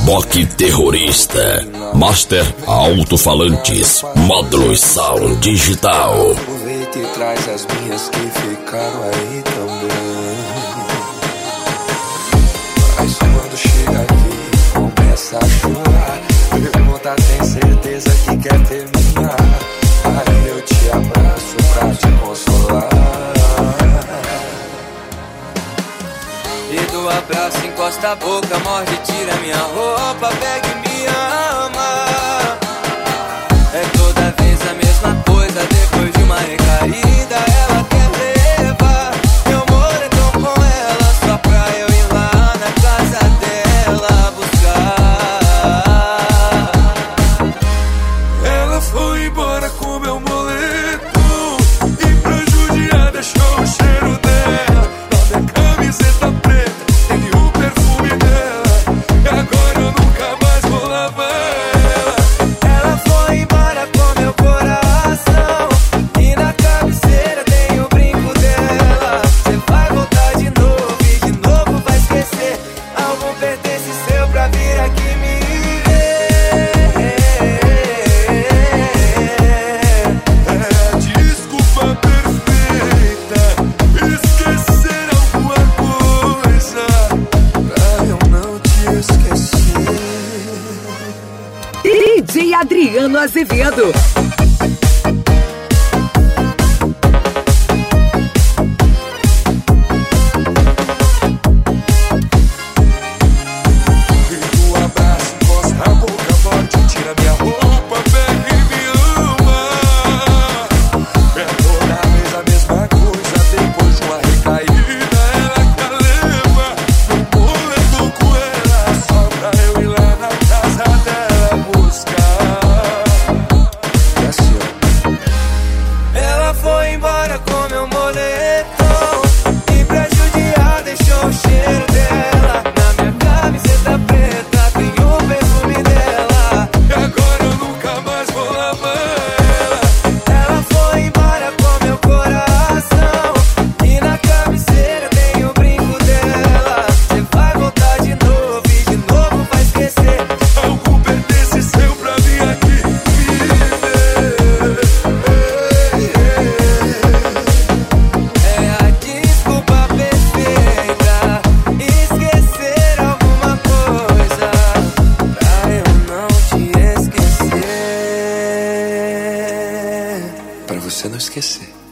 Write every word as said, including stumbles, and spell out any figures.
Reboque terrorista. Master Alto-Falantes. Módulos Sound Digital. Aproveita e traz as minhas que ficaram aí também. Mas quando chega aqui, começa a chorar. Pergunta, tem certeza que quer terminar? Aí eu te abraço pra te consolar. E do abraço encosta a boca, morde, tira minha roupa, pega e me ama. É toda vez a mesma coisa, depois de uma recaída ela quer levar. Meu amor é tão com ela, só pra eu ir lá na casa dela buscar. Ela foi embora com meu moletom e pra judiar deixou o cheiro dela na minha camiseta preta. D J Adriano Azevedo. Pra você não esquecer.